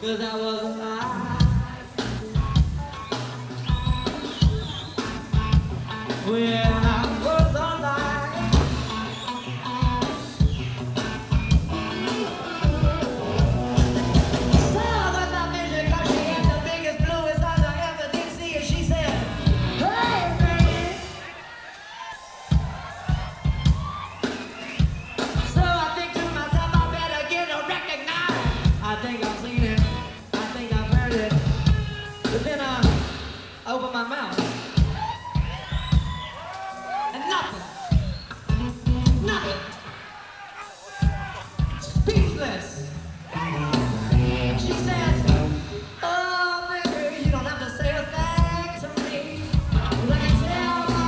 'cause I was alive. When I was alive. So I was a vision 'cause she had the biggest, bluest eyes I ever did see, and she said, "Hey, baby." So I think to myself, I better get her recognized. I think I've seen it, I think I've heard it, but then I opened my mouth, and nothing, nothing, speechless. She says, "Oh, baby, you don't have to say a thing to me, 'cause I can tell by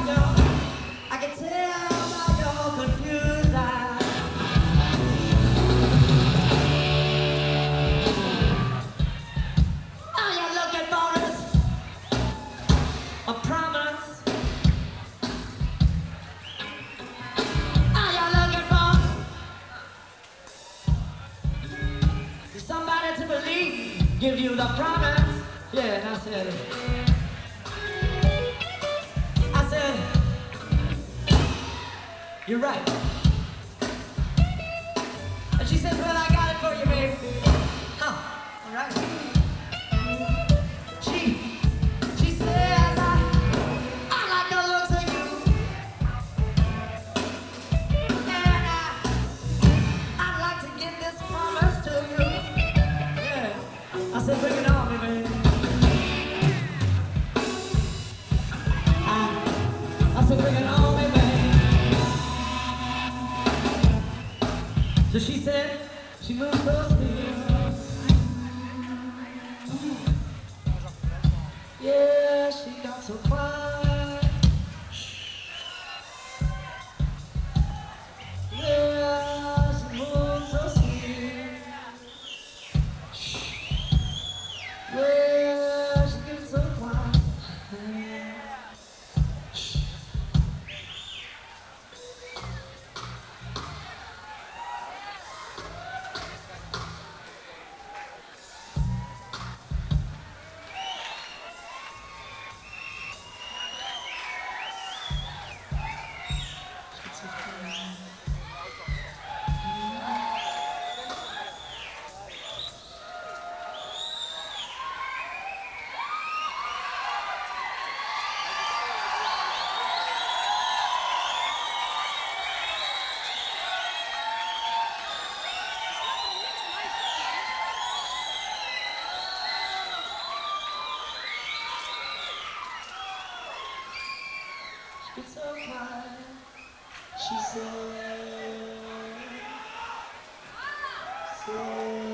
your confused eyes." All you're looking for is a promise. All you're looking for is somebody to believe, give you the promise. Yeah, and I said, "You're right." And she said, "Well, I got it for you, babe." Huh, all right. She says, I like the looks of you, and I'd like to give this promise to you. Yeah, I said, "Bring it on, me, baby." I said, "Bring it on, me, baby." So she said, she moved so still. Yeah, she got so quiet. Yeah, she moved so still. Yeah, she gets so quiet. It's so quiet, she said,